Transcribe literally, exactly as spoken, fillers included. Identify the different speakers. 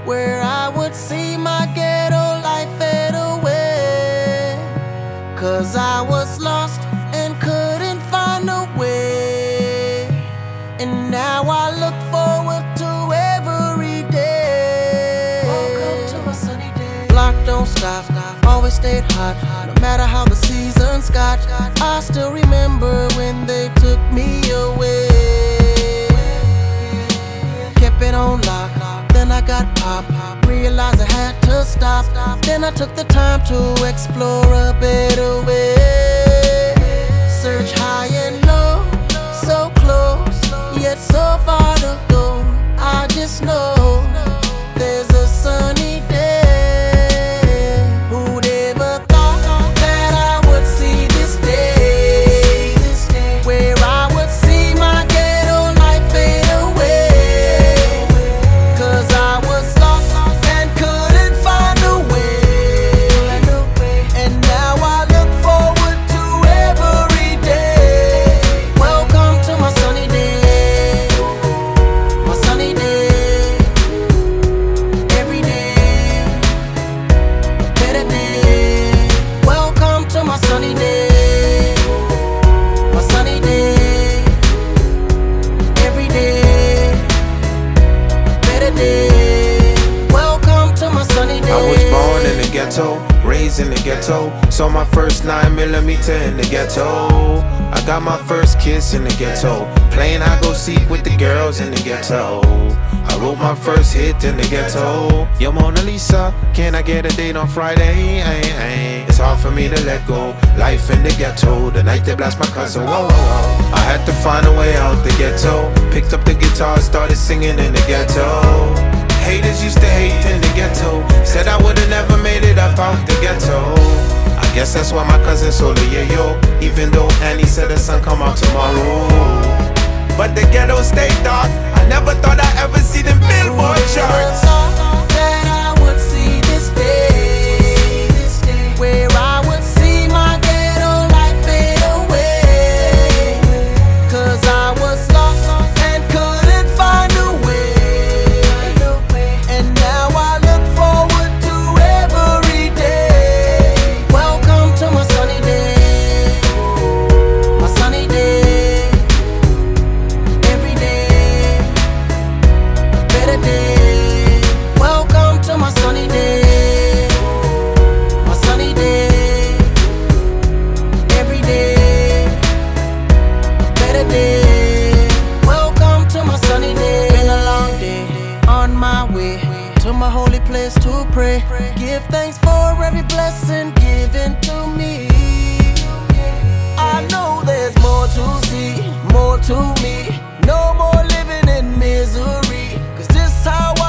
Speaker 1: where I would see my ghetto life fade away. Cause I was lost and couldn't find a way. And now I look forward to every day. Welcome to my sunny day. Block don't stop, always stayed hot, no matter how the seasons got. I still remember when they took me away. Kept it on lock, then I got popped. Realized I had to stop. Then I took the time to explore a better way. Search high and low, so close, yet so far to go. I just know there's a sunny day. Who'd ever thought that I would see this day, where I would see my ghetto life fade away. Cause I was lost and couldn't find a way. And now I look forward to every day. Welcome to my sunny day, my sunny day. Every day, better day. Welcome to my sunny day, my sunny day. Every day, better day. Welcome to my sunny day.
Speaker 2: I was born in the ghetto, raised in the ghetto. Saw my first nine millimeter in the ghetto. I got my first kiss in the ghetto. Playing I go seek with the girls in the ghetto. I wrote my first hit in the ghetto. Yo, Mona Lisa, can I get a date on Friday? Ay, ay. It's hard for me to let go. Life in the ghetto, the night they blast my cousin. Whoa, whoa, whoa. I had to find a way out the ghetto. Picked up the guitar, started singing in the ghetto. Haters used to hate in the ghetto. Said I would've never made it up out the ghetto. I guess that's why my cousin sold a yeah yo. Even though Annie said the sun come out tomorrow. But the ghetto stayed dark. I never thought I'd ever see them Billboard charts.
Speaker 1: That I would see this day, where I would see my ghetto life fade away. Cause I was lost and couldn't find a way. And now I look forward to every day. Welcome to my sunny day, my sunny day. Every day, better day. Welcome to my sunny day, my sunny day. Every day, better day. Welcome to my sunny day. Been a long day, on my way to my holy place to pray. Give thanks for every blessing given to me. I know there's more to see, more to me. No more living in misery, cause this how